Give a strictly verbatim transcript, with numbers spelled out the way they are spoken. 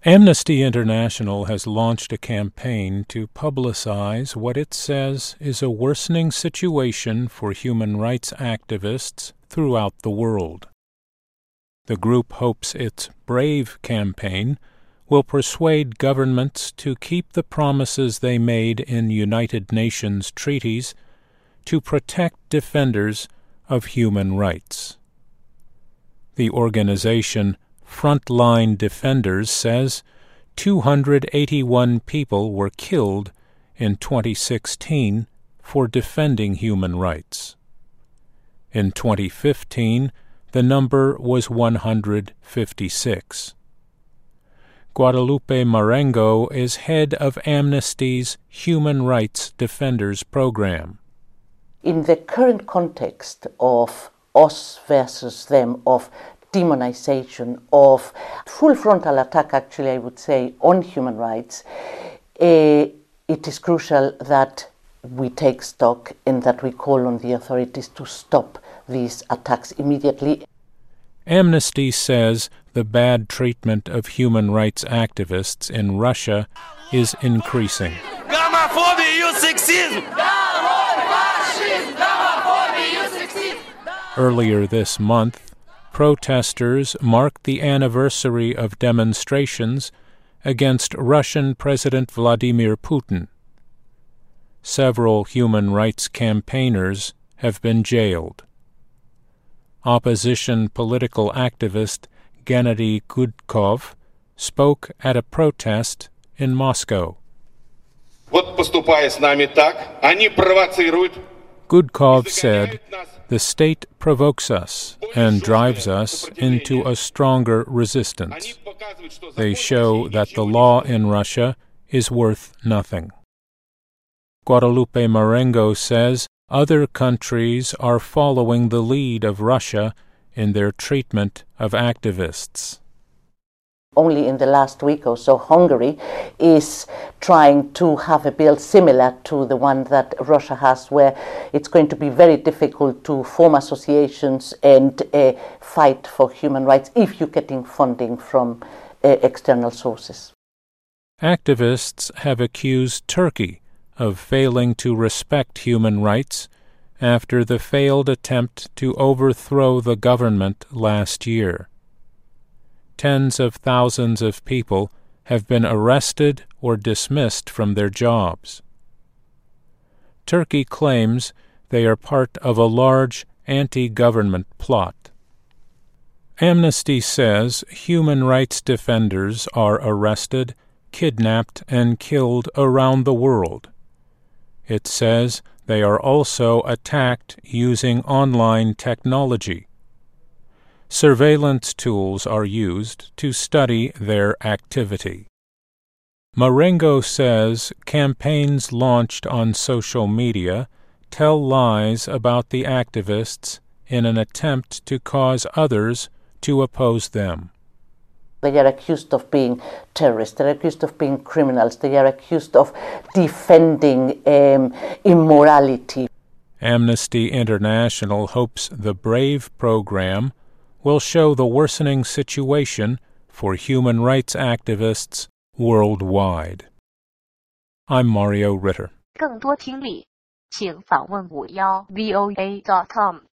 Amnesty International has launched a campaign to publicize what it says is a worsening situation for human rights activists throughout the world. The group hopes its BRAVE campaign will persuade governments to keep the promises they made in United Nations treaties to protect defenders of human rights. The organization Frontline Defenders says two hundred eighty-one people were killed in twenty sixteen for defending human rights. In twenty fifteen, the number was one hundred fifty-six. Guadalupe Marengo is head of Amnesty's Human Rights Defenders program. In the current context of us versus them, of demonization, of full frontal attack, actually, I would say, on human rights, uh, it is crucial that we take stock and that we call on the authorities to stop these attacks immediately. Amnesty says the bad treatment of human rights activists in Russia is increasing. Earlier this month, protesters marked the anniversary of demonstrations against Russian President Vladimir Putin. Several human rights campaigners have been jailed. Opposition political activist Gennady Gudkov spoke at a protest in Moscow. Gudkov said, "The state provokes us and drives us into a stronger resistance. They show that the law in Russia is worth nothing." Guadalupe Marengo says other countries are following the lead of Russia in their treatment of activists. Only in the last week or so, Hungary is trying to have a bill similar to the one that Russia has, where it's going to be very difficult to form associations and uh, fight for human rights if you're getting funding from uh, external sources. Activists have accused Turkey of failing to respect human rights after the failed attempt to overthrow the government last year. Tens of thousands of people have been arrested or dismissed from their jobs. Turkey claims they are part of a large anti-government plot. Amnesty says human rights defenders are arrested, kidnapped, and killed around the world. It says they are also attacked using online technology. Surveillance tools are used to study their activity. Marengo says campaigns launched on social media tell lies about the activists in an attempt to cause others to oppose them. They are accused of being terrorists, they're accused of being criminals, they are accused of defending um, immorality. Amnesty International hopes the BRAVE program will show the worsening situation for human rights activists worldwide. I'm Mario Ritter. 更多听力，请访问五幺 V O A dot com。